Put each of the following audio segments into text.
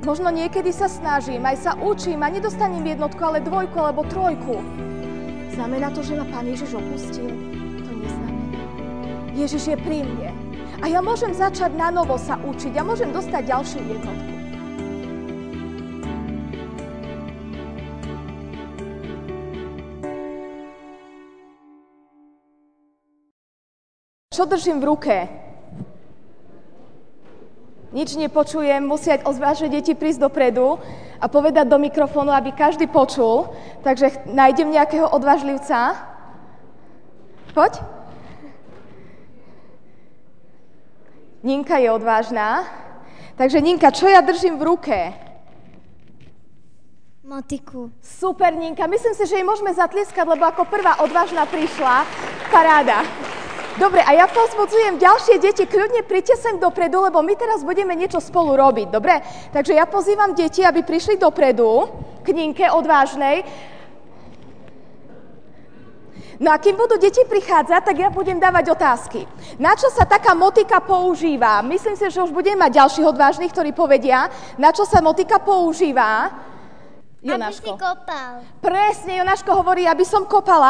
Možno niekedy sa snažím, aj sa učím a nedostanem jednotku, ale 2 alebo 3. Znamená to, že ma Pán Ježiš opustil? To neznamená. Ježiš je pri mne. A ja môžem začať na novo sa učiť. Ja môžem dostať ďalšiu jednotku. Čo držím v ruke? Nič nepočujem, musia odvážne deti prísť dopredu a povedať do mikrofónu, aby každý počul. Takže nájdem nejakého odvážlivca. Poď. Ninka je odvážna. Takže Ninka, čo ja držím v ruke? Motiku. Super, Ninka. Myslím si, že jej môžeme zatlieskať, lebo ako prvá odvážna prišla. Paráda. Dobre, a ja povzbudzujem ďalšie deti, kľudne príďte sem dopredu, lebo my teraz budeme niečo spolu robiť, dobre? Takže ja pozývam deti, aby prišli dopredu, k Ninke odvážnej. No a kým budú deti prichádzať, tak ja budem dávať otázky. Na čo sa taká motika používa? Myslím si, že už budeme mať ďalších odvážnych, ktorí povedia, na čo sa motika používa. Jonáško. Aby si kopal. Presne, Jonáško hovorí, aby som kopala.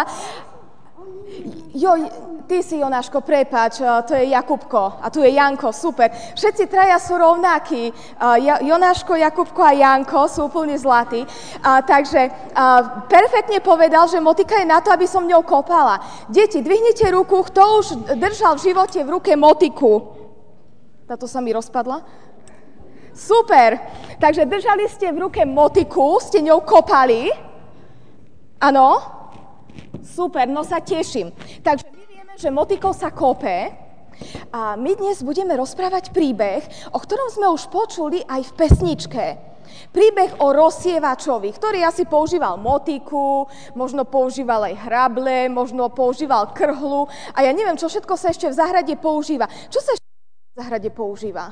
Joj, ty si, Jonáško, prepáč, to je Jakubko a tu je Janko, super. Všetci traja sú rovnakí, Jonáško, Jakubko a Janko sú úplne zlatí. Takže perfektne povedal, že motika je na to, aby som ňou kopala. Deti, dvihnite ruku, kto už držal v živote v ruke motiku. Táto sa mi rozpadla. Super, takže držali ste v ruke motiku, ste ňou kopali. Áno? Super, no sa teším. Takže my vieme, že motikou sa kope a my dnes budeme rozprávať príbeh, o ktorom sme už počuli aj v pesničke. Príbeh o rozsievačovi, ktorý asi používal motiku, možno používal aj hrable, možno používal krhlu a ja neviem, čo všetko sa ešte v záhrade používa. Čo sa ešte v záhrade používa?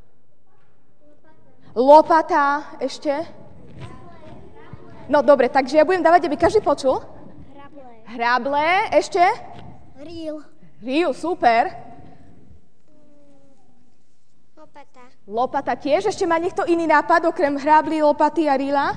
Lopata ešte? No dobre, takže ja budem dávať, aby každý počul. Hrable, ešte? Rýl, super. Lopata tiež. Ešte má niekto iný nápad, okrem hrábly, lopaty a rýla?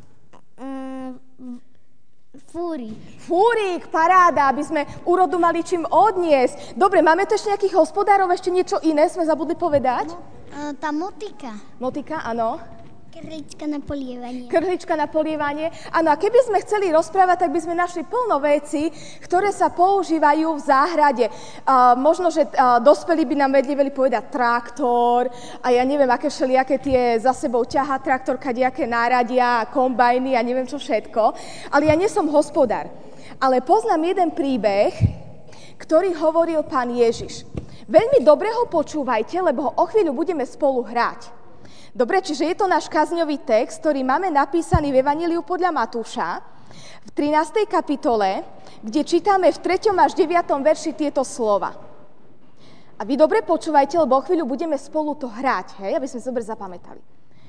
Fúrik, paráda, aby sme úrodu mali čím odniesť. Dobre, máme tu ešte nejakých hospodárov, ešte niečo iné sme zabudli povedať? Tá motika. Motika, áno. Krhlička na polievanie. Krhlička na polievanie. Áno, a keby sme chceli rozprávať, tak by sme našli plno vecí, ktoré sa používajú v záhrade. Možno, že dospelí by nám vedeli povedať traktor a ja neviem, aké všelijaké tie za sebou ťahá traktor, kadejaké náradia, kombajny a neviem čo všetko. Ale ja nie som hospodár. Ale poznám jeden príbeh, ktorý hovoril Pán Ježiš. Veľmi dobre ho počúvajte, lebo ho o chvíľu budeme spolu hrať. Dobre, čiže je to náš kazňový text, ktorý máme napísaný v Evanjeliu podľa Matúša v 13. kapitole, kde čítame v 3. až 9. verši tieto slova. A vy dobre počúvajte, lebo o chvíľu budeme spolu to hrať, hej, aby sme si dobre zapamätali.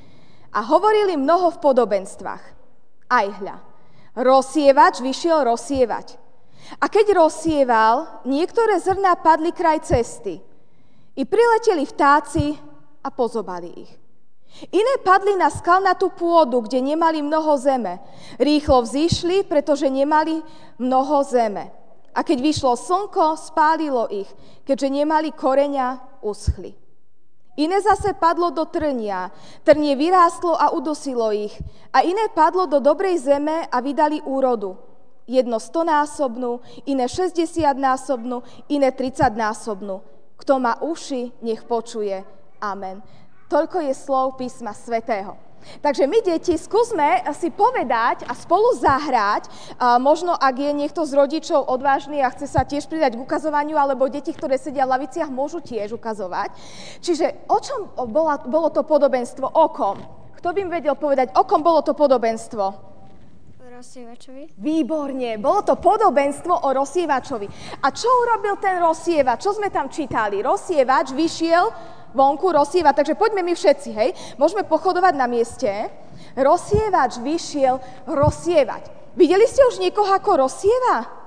A hovorili mnoho v podobenstvách. Aj hľa, rozsievač vyšiel rozsievať. A keď rozsieval, niektoré zrná padli kraj cesty. I prileteli vtáci a pozobali ich. Iné padli na skalnatú pôdu, kde nemali mnoho zeme. Rýchlo vzýšli, pretože nemali mnoho zeme. A keď vyšlo slnko, spálilo ich. Keďže nemali koreňa, uschli. Iné zase padlo do trnia. Trnie vyrástlo a udusilo ich. A iné padlo do dobrej zeme a vydali úrodu. Jedno 100-násobnú, iné 60-násobnú, iné 30-násobnú. Kto má uši, nech počuje. Amen. Toľko je slov písma svätého. Takže my, deti, skúsme si povedať a spolu zahrať, možno ak je niekto z rodičov odvážny a chce sa tiež pridať k ukazovaniu, alebo deti, ktoré sedia v laviciach, môžu tiež ukazovať. Čiže o čom bolo to podobenstvo? O kom? Kto by mi vedel povedať, o kom bolo to podobenstvo? O rozsievačovi. Výborne, bolo to podobenstvo o rozsievačovi. A čo urobil ten rozsievač? Čo sme tam čítali? Rozsievač vyšiel vonku rozsievať, takže poďme my všetci, hej, môžeme pochodovať na mieste. Rozsievač vyšiel rozsievať. Videli ste už niekoho, ako rozsieva?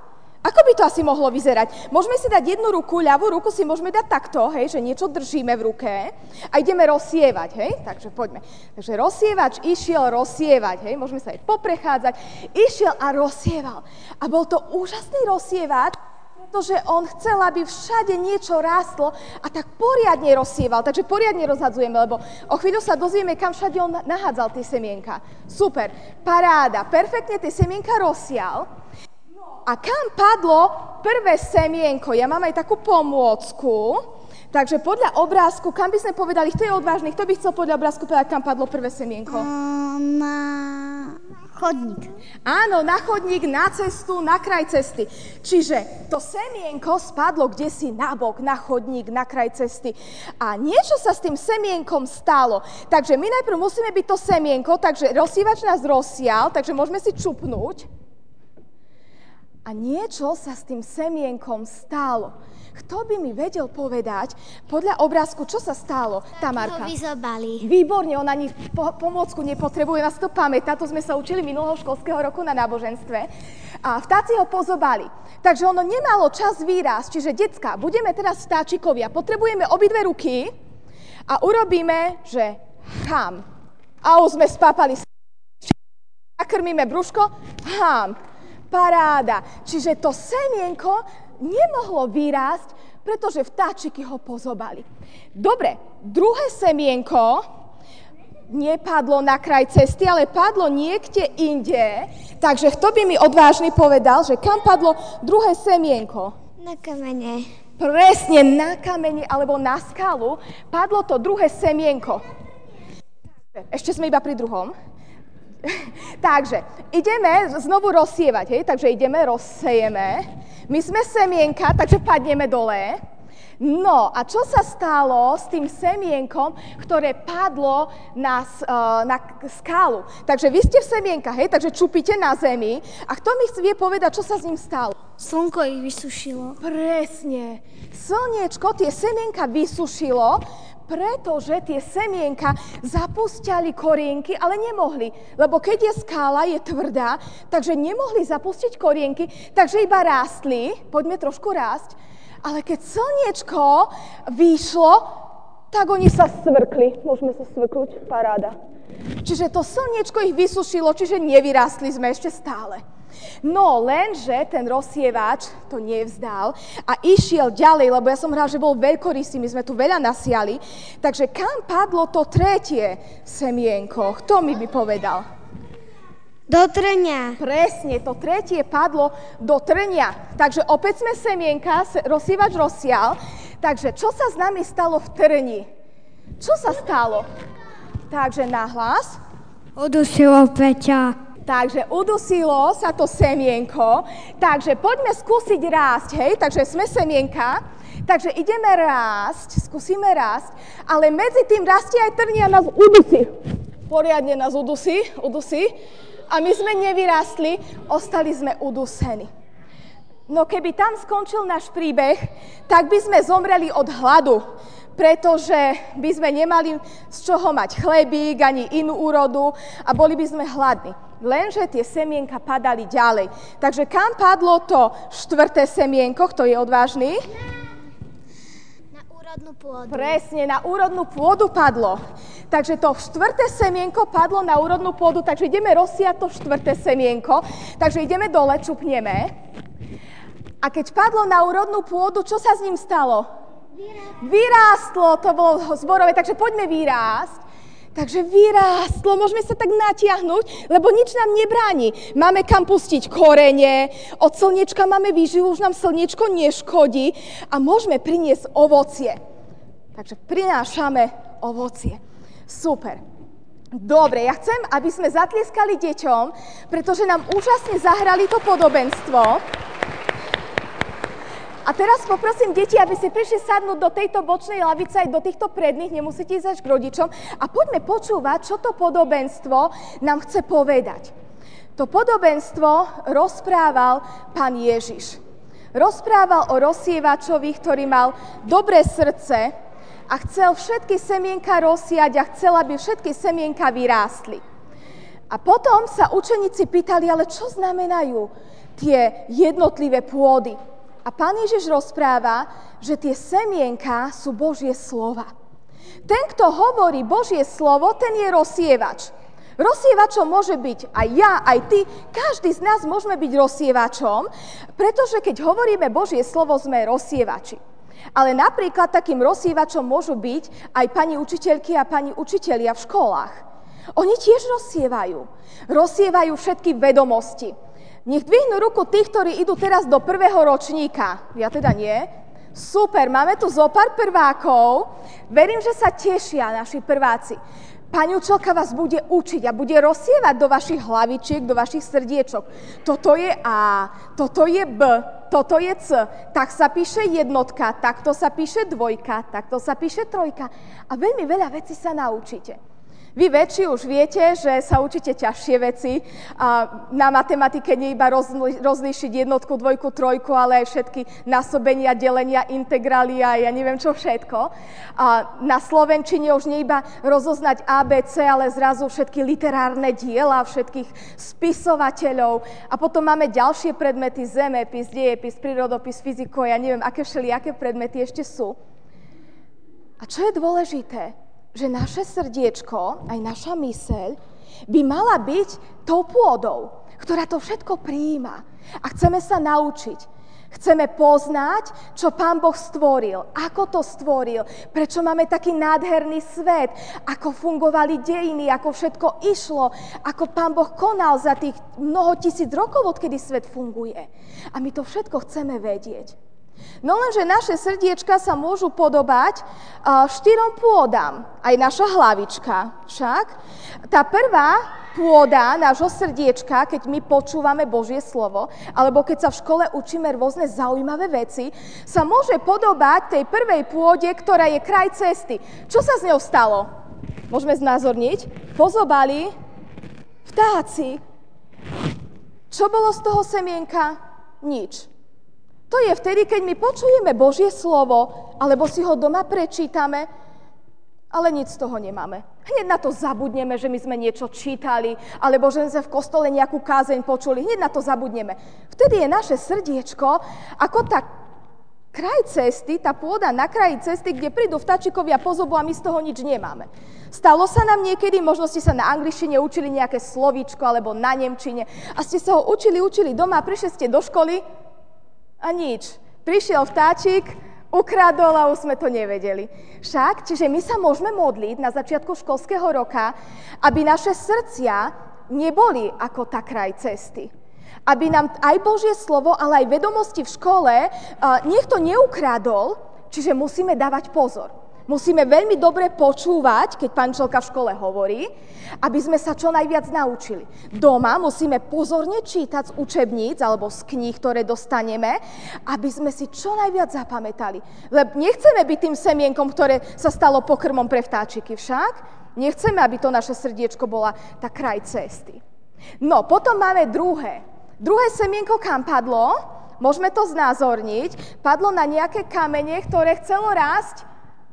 Ako by to asi mohlo vyzerať? Môžeme si dať jednu ruku, ľavú ruku si môžeme dať takto, hej, že niečo držíme v ruke a ideme rozsievať, hej? Takže poďme. Takže rozsievač išiel rozsievať, hej? Môžeme sa aj poprechádzať. Išiel a rozsieval. A bol to úžasný rozsievač, pretože on chcel, aby všade niečo rástlo a tak poriadne rozsieval. Takže poriadne rozhadzujeme, lebo o chvíľu sa dozvieme, kam všade on nahádzal tie semienka. Super, paráda, perfektne tie semienka rozsial. A kam padlo prvé semienko? Ja mám aj takú pomôcku, takže podľa obrázku, kam by sme povedali, kto je odvážny, kto by chcel podľa obrázku povedať, kam padlo prvé semienko? Na chodník. Áno, na chodník, na cestu, na kraj cesty. Čiže to semienko spadlo kdesi nabok, na chodník, na kraj cesty. A niečo sa s tým semienkom stalo. Takže my najprv musíme byť to semienko, takže rozsievač nás rozsial, takže môžeme si čupnúť. A niečo sa s tým semienkom stalo. Kto by mi vedel povedať podľa obrázku, čo sa stalo, Tamárka? Ho vyzobali. Výborne, ona ani pomôcku nepotrebuje, nás to pamätá, to sme sa učili minulého školského roku na náboženstve. A vtáci ho pozobali. Takže ono nemalo čas výrasť, čiže decká, budeme teraz vtáčikovia, potrebujeme obidve ruky a urobíme, že chám. A už sme spápali. Nakrmíme brúško, chám. Paráda. Čiže to semienko nemohlo vyrásť, pretože vtáčiky ho pozobali. Dobre, druhé semienko nepadlo na kraj cesty, ale padlo niekde inde. Takže kto by mi odvážny povedal, že kam padlo druhé semienko? Na kamene. Presne, na kamene alebo na skalu padlo to druhé semienko. Ešte sme iba pri druhom. Takže, ideme znovu rozsievať, hej? Takže ideme, rozsejeme. My sme semienka, takže padneme dole. No, a čo sa stalo s tým semienkom, ktoré padlo na skálu? Takže vy ste v semienka, hej? Takže čupíte na zemi. A kto mi vie povedať, čo sa s ním stalo? Slnko ich vysušilo. Presne. Slniečko tie semienka vysušilo, pretože tie semienka zapúšťali korienky, ale nemohli. Lebo keď je skála, je tvrdá, takže nemohli zapustiť korienky, takže iba rástli. Poďme trošku rásť. Ale keď slniečko vyšlo, tak oni sa svrkli. Môžeme sa svrknúť, paráda. Čiže to slniečko ich vysušilo, čiže nevyrástli sme ešte stále. No, lenže ten rozsievač to nevzdal a išiel ďalej, lebo ja som hral, že bol veľkorysý, my sme tu veľa nasiali. Takže kam padlo to tretie semienko? Kto mi by povedal? Do trňa. Presne, to tretie padlo do trňa. Takže opäť sme semienka, rozsievač rozsial. Takže čo sa s nami stalo v trni? Čo sa stalo? Takže nahlas. Udusilo Peťa. Takže udusilo sa to semienko, takže poďme skúsiť rásť, hej, takže sme semienka, takže ideme rásť, skúsime rásť, ale medzi tým rastie aj trnia nás udusí. Poriadne nás udusí, a my sme nevyrástli, ostali sme udusení. No keby tam skončil náš príbeh, tak by sme zomreli od hladu, pretože by sme nemali z čoho mať chlebík, ani inú úrodu a boli by sme hladní. Lenže tie semienka padali ďalej. Takže kam padlo to štvrté semienko, kto je odvážny? Na úrodnú pôdu. Presne, na úrodnú pôdu padlo. Takže to štvrté semienko padlo na úrodnú pôdu, takže ideme rozsiať to štvrté semienko. Takže ideme dole, čupneme. A keď padlo na úrodnú pôdu, čo sa s ním stalo? Vyrástlo, to bolo zborové, takže poďme vyrásť. Takže vyrástlo, môžeme sa tak natiahnuť, lebo nič nám nebráni. Máme kam pustiť korene, od slniečka máme výživu, už nám slniečko neškodí a môžeme priniesť ovocie. Takže prinášame ovocie. Super. Dobre, ja chcem, aby sme zatlieskali deťom, pretože nám úžasne zahrali to podobenstvo. A teraz poprosím deti, aby ste prišli sadnúť do tejto bočnej lavice aj do týchto predných, nemusíte ísť až k rodičom. A poďme počúvať, čo to podobenstvo nám chce povedať. To podobenstvo rozprával Pán Ježiš. Rozprával o rozsievačovi, ktorý mal dobré srdce a chcel všetky semienka rozsiať a chcel, aby všetky semienka vyrástli. A potom sa učeníci pýtali, ale čo znamenajú tie jednotlivé pôdy. A Pán Ježiš rozpráva, že tie semienka sú Božie slova. Ten, kto hovorí Božie slovo, ten je rozsievač. Rozsievačom môže byť aj ja, aj ty, každý z nás môžeme byť rozsievačom, pretože keď hovoríme Božie slovo, sme rozsievači. Ale napríklad takým rozsievačom môžu byť aj pani učiteľky a pani učitelia v školách. Oni tiež rozsievajú. Rozsievajú všetky vedomosti. Nech dvihnú ruku tých, ktorí idú teraz do prvého ročníka. Ja teda nie. Super, máme tu zo pár prvákov. Verím, že sa tešia naši prváci. Pani učiteľka vás bude učiť a bude rozsievať do vašich hlavičiek, do vašich srdiečok. Toto je A, toto je B, toto je C. Tak sa píše jednotka, takto sa píše dvojka, takto sa píše trojka. A veľmi veľa vecí sa naučíte. Vy väčší už viete, že sa učíte ťažšie veci. A na matematike nie iba rozlíšiť jednotku, dvojku, trojku, ale aj všetky násobenia, delenia, integrály a ja neviem čo všetko. A na slovenčine už nie iba rozoznať ABC, ale zrazu všetky literárne diela, všetkých spisovateľov. A potom máme ďalšie predmety, zemepis, dejepis, prírodopis, fyziko, ja neviem, aké všelijaké predmety ešte sú. A čo je dôležité? Že naše srdiečko, aj naša myseľ, by mala byť tou pôdou, ktorá to všetko prijíma. A chceme sa naučiť. Chceme poznať, čo Pán Boh stvoril, ako to stvoril, prečo máme taký nádherný svet, ako fungovali dejiny, ako všetko išlo, ako Pán Boh konal za tých mnoho tisíc rokov, odkedy svet funguje. A my to všetko chceme vedieť. No lenže naše srdiečka sa môžu podobať 4 pôdam, aj naša hlavička však. Tá prvá pôda nášho srdiečka, keď my počúvame Božie slovo, alebo keď sa v škole učíme rôzne zaujímavé veci, sa môže podobať tej prvej pôde, ktorá je kraj cesty. Čo sa s ňou stalo? Môžeme znázorniť? Pozobali vtáci. Čo bolo z toho semienka? Nič. To je vtedy, keď my počujeme Božie slovo, alebo si ho doma prečítame, ale nič z toho nemáme. Hneď na to zabudneme, že my sme niečo čítali, alebo že sme v kostole nejakú kázeň počuli. Hneď na to zabudneme. Vtedy je naše srdiečko ako tá kraj cesty, tá pôda na kraji cesty, kde prídu vtáčikovia po zobu a my z toho nič nemáme. Stalo sa nám niekedy, možno ste sa na angličtine učili nejaké slovíčko, alebo na nemčine, a ste sa ho učili doma a prišli ste do školy, a nič. Prišiel vtáčik, ukradol a už sme to nevedeli. Však, čiže my sa môžeme modliť na začiatku školského roka, aby naše srdcia neboli ako tá kraj cesty. Aby nám aj Božie slovo, ale aj vedomosti v škole niekto neukradol, čiže musíme dávať pozor. Musíme veľmi dobre počúvať, keď pán učiteľka v škole hovorí, aby sme sa čo najviac naučili. Doma musíme pozorne čítať z učebníc alebo z kníh, ktoré dostaneme, aby sme si čo najviac zapamätali. Lebo nechceme byť tým semienkom, ktoré sa stalo pokrmom pre vtáčiky však. Nechceme, aby to naše srdiečko bola tá kraj cesty. No, potom máme druhé. Druhé semienko kam padlo? Môžeme to znázorniť. Padlo na nejaké kamene, ktoré chcelo rásť,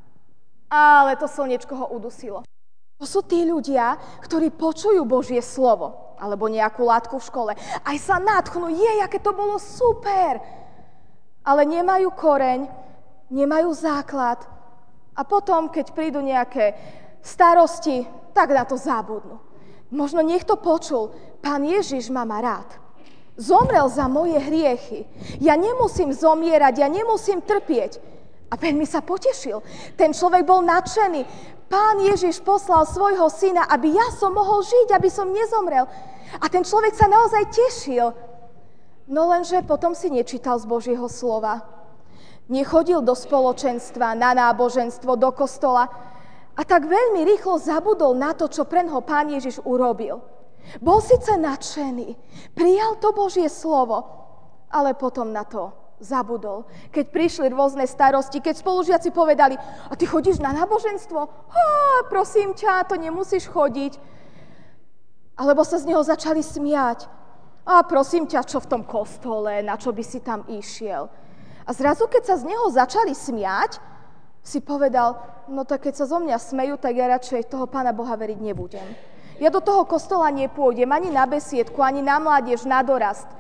ale to slniečko ho udusilo. To sú tí ľudia, ktorí počujú Božie slovo, alebo nejakú látku v škole. Aj sa nadchnú, aké to bolo super. Ale nemajú koreň, nemajú základ. A potom, keď prídu nejaké starosti, tak na to zabudnú. Možno niekto počul, Pán Ježiš ma rád. Zomrel za moje hriechy. Ja nemusím zomierať, ja nemusím trpieť. A veľmi sa potešil. Ten človek bol nadšený. Pán Ježiš poslal svojho syna, aby ja som mohol žiť, aby som nezomrel. A ten človek sa naozaj tešil. No lenže potom si nečítal z Božieho slova. Nechodil do spoločenstva, na náboženstvo, do kostola. A tak veľmi rýchlo zabudol na to, čo preňho Pán Ježiš urobil. Bol síce nadšený, prijal to Božie slovo, ale potom na to zabudol. Keď prišli rôzne starosti, keď spolužiaci povedali, a ty chodíš na náboženstvo? Prosím ťa, to nemusíš chodiť. Alebo sa z neho začali smiať. A prosím ťa, čo v tom kostole, na čo by si tam išiel? A zrazu, keď sa z neho začali smiať, si povedal, no tak keď sa zo mňa smejú, tak ja radšej toho Pána Boha veriť nebudem. Ja do toho kostola nepôjdem, ani na besiedku, ani na mládež, na dorast.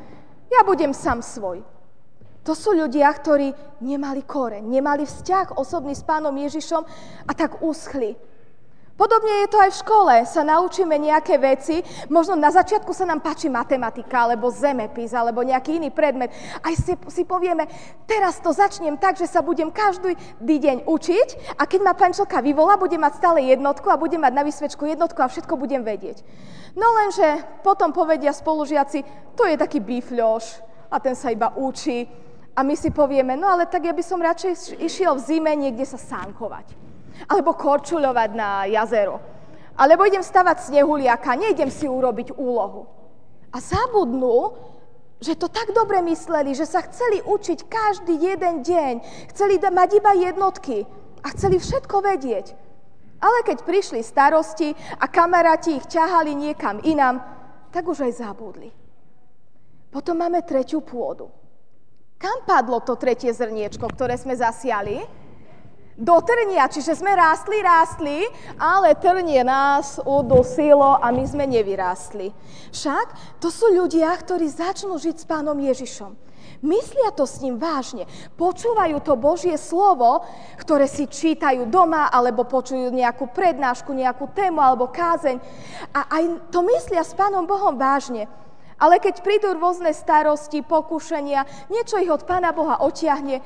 Ja budem sám svoj. To sú ľudia, ktorí nemali koreň, nemali vzťah osobný s Pánom Ježišom a tak uschli. Podobne je to aj v škole. Sa naučíme nejaké veci, možno na začiatku sa nám páči matematika, alebo zemepis, alebo nejaký iný predmet. Aj si povieme, teraz to začnem tak, že sa budem každý deň učiť a keď ma pančelka vyvolá, budem mať stále jednotku a budem mať na výsvečku jednotku a všetko budem vedieť. No lenže potom povedia spolužiaci, to je taký bifľoš a ten sa iba učí. A my si povieme, no ale tak ja by som radšej išiel v zime niekde sa sánkovať. Alebo korčuľovať na jazero. Alebo idem stavať snehuliaka, nejdem si urobiť úlohu. A zabudnú, že to tak dobre mysleli, že sa chceli učiť každý jeden deň, chceli mať iba jednotky a chceli všetko vedieť. Ale keď prišli starosti a kamaráti ich ťahali niekam inam, tak už aj zabudli. Potom máme tretiu pôdu. Kam padlo to tretie zrniečko, ktoré sme zasiali? Do trnia, čiže sme rástli, ale trnie nás udusilo a my sme nevyrástli. Však to sú ľudia, ktorí začnú žiť s Pánom Ježišom. Myslia to s ním vážne. Počúvajú to Božie slovo, ktoré si čítajú doma, alebo počujú nejakú prednášku, nejakú tému alebo kázeň. A aj to myslia s Pánom Bohom vážne. Ale keď prídu rôzne starosti, pokušenia, niečo ich od Pána Boha odtiahne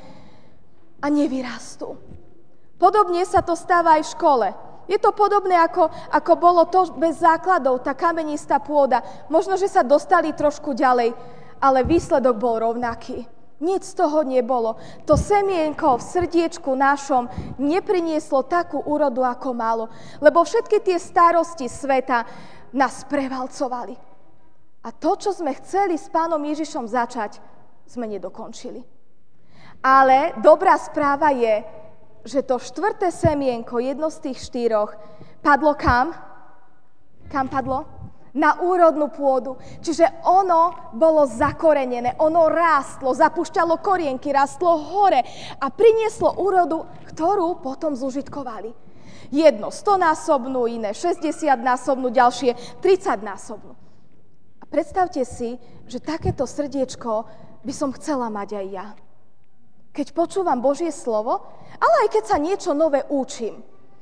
a nevyrastú. Podobne sa to stáva aj v škole. Je to podobné, ako bolo to bez základov, tá kamenistá pôda. Možno, že sa dostali trošku ďalej, ale výsledok bol rovnaký. Nič z toho nebolo. To semienko v srdiečku našom neprinieslo takú úrodu, ako malo. Lebo všetky tie starosti sveta nás prevalcovali. A to, čo sme chceli s Pánom Ježišom začať, sme nedokončili. Ale dobrá správa je, že to štvrté semienko, jedno z tých štyroch, padlo kam? Kam padlo? Na úrodnú pôdu. Čiže ono bolo zakorenené, ono rástlo, zapúšťalo korienky, rástlo hore a prinieslo úrodu, ktorú potom zužitkovali. Jedno 100-násobnú, iné 60-násobnú, ďalšie 30-násobnú. A predstavte si, že takéto srdiečko by som chcela mať aj ja. Keď počúvam Božie slovo, ale aj keď sa niečo nové učím.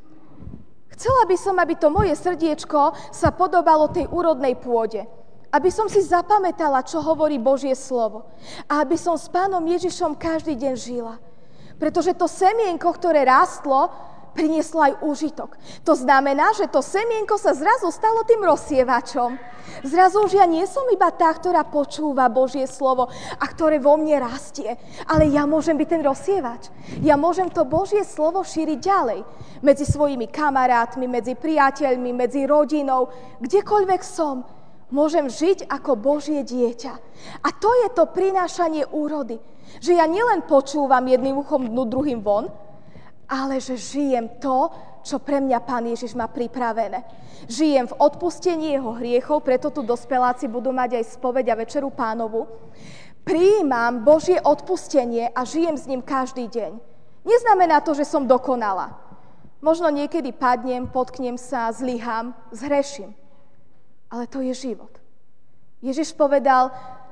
Chcela by som, aby to moje srdiečko sa podobalo tej úrodnej pôde. Aby som si zapamätala, čo hovorí Božie slovo. A aby som s Pánom Ježišom každý deň žila. Pretože to semienko, ktoré rástlo, prinieslo aj úžitok. To znamená, že to semienko sa zrazu stalo tým rozsievačom. Zrazu už ja nie som iba tá, ktorá počúva Božie slovo a ktoré vo mne rastie, ale ja môžem byť ten rozsievač. Ja môžem to Božie slovo šíriť ďalej. Medzi svojimi kamarátmi, medzi priateľmi, medzi rodinou, kdekoľvek som. Môžem žiť ako Božie dieťa. A to je to prinášanie úrody. Že ja nielen počúvam jedným uchom dnu, druhým von, ale že žijem to, čo pre mňa Pán Ježiš má pripravené. Žijem v odpustení jeho hriechov, preto tu dospeláci budú mať aj spoveď a večeru Pánovu. Prijímam Božie odpustenie a žijem s ním každý deň. Neznamená to, že som dokonala. Možno niekedy padnem, potknem sa, zlyhám, zhreším. Ale to je život. Ježiš povedal,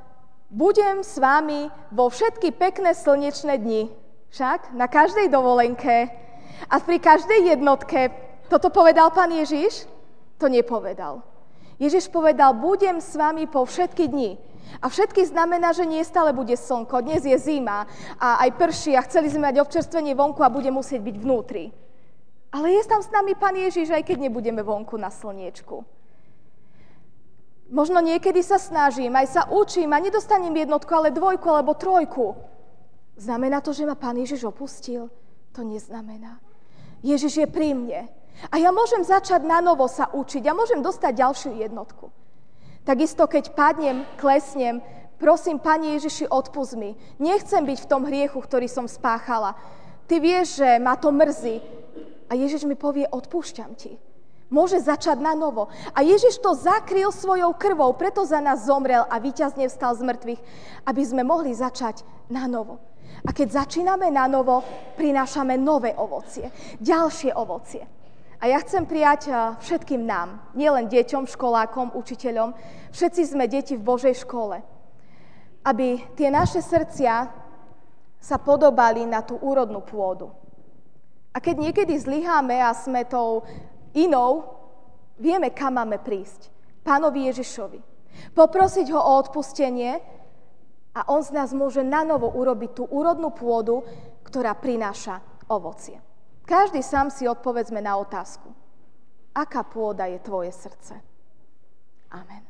budem s vami vo všetky pekné slnečné dni. Však na každej dovolenke a pri každej jednotke. Toto povedal Pán Ježiš? To nepovedal. Ježiš povedal, budem s vami po všetky dni. A všetky znamená, že nie stále bude slnko. Dnes je zima a aj prší a chceli sme mať občerstvenie vonku a bude musieť byť vnútri. Ale je tam s nami Pán Ježiš, aj keď nebudeme vonku na slniečku. Možno niekedy sa snažím, aj sa učím a nedostanem jednotku, ale dvojku alebo trojku. Znamená to, že ma Pán Ježiš opustil? To neznamená. Ježiš je pri mne. A ja môžem začať na novo sa učiť. Ja môžem dostať ďalšiu jednotku. Takisto, keď padnem, klesnem, prosím, Pane Ježiši, odpusť mi. Nechcem byť v tom hriechu, ktorý som spáchala. Ty vieš, že ma to mrzí. A Ježiš mi povie, odpúšťam ti. Môže začať na novo. A Ježiš to zakryl svojou krvou, preto za nás zomrel a víťazne vstal z mŕtvych, aby sme mohli začať na novo. A keď začíname na novo, prinášame nové ovocie, ďalšie ovocie. A ja chcem prijať všetkým nám, nielen deťom, školákom, učiteľom, všetci sme deti v Božej škole. aby tie naše srdcia sa podobali na tú úrodnú pôdu. A keď niekedy zlyháme a sme tou inou, vieme, kam máme prísť. Pánovi Ježišovi. Poprosiť ho o odpustenie a on z nás môže nanovo urobiť tú úrodnú pôdu, ktorá prináša ovocie. Každý sám si odpovedzme na otázku. Aká pôda je tvoje srdce? Amen.